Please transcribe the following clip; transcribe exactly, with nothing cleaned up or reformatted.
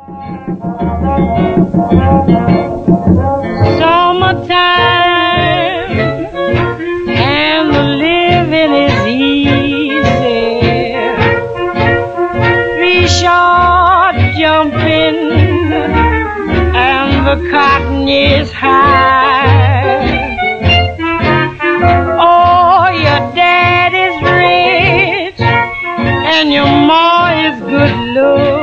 Summertime and the living is easy. Three short jumping and the cotton is high. Oh, your dad is rich and your ma is good looking.